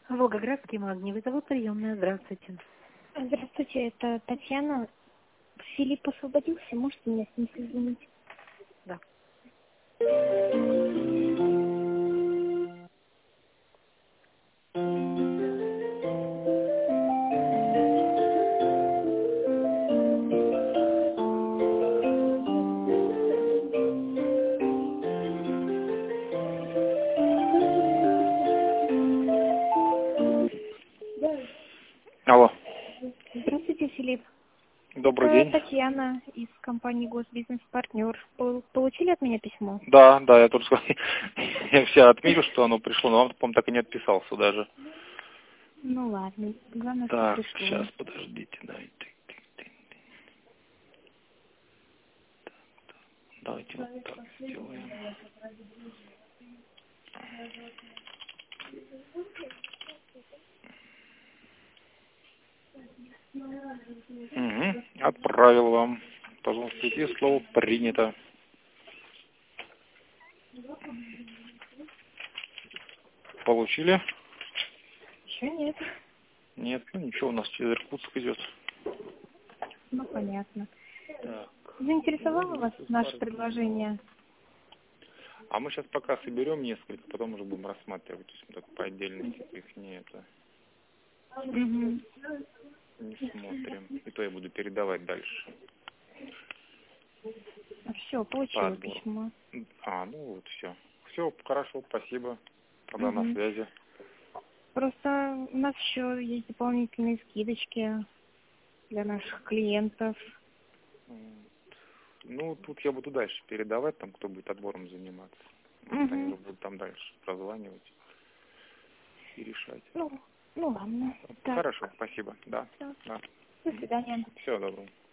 Волгоградский магний. Вызову приемная. Здравствуйте. Здравствуйте, это Татьяна. Филипп освободился, можете меня с ним соединить? Да. Алло, Здравствуйте, Филипп. добрый Это день. Татьяна из компании Госбизнес-партнер. Получили от меня письмо? Да, я тут я все отметил, что оно пришло, но вам, по-моему, так и не отписался даже. Ну ладно, главное, что Так, пришло. сейчас, подождите, давайте вот так сделаем. Угу. Отправил вам. Пожалуйста, введите слово «принято». Получили? Еще нет. Нет, ну ничего, у нас через Иркутск идет. Ну, понятно. Так. Заинтересовало вас наше предложение? А мы сейчас пока соберем несколько, потом уже будем рассматривать, то есть мы так по отдельности их не Угу. смотрим. И то я буду передавать дальше. Все, По получила отбору. письмо. Ну вот все. Все, хорошо, спасибо. Тогда на Угу. связи. Просто у нас еще есть дополнительные скидочки для наших клиентов. Ну, тут я буду дальше передавать, там, кто будет отбором заниматься. Вот они уже Угу. будут там дальше прозванивать и решать. Ну ладно. Так, Хорошо, спасибо. Да. все. Да. До свидания. Всего доброго.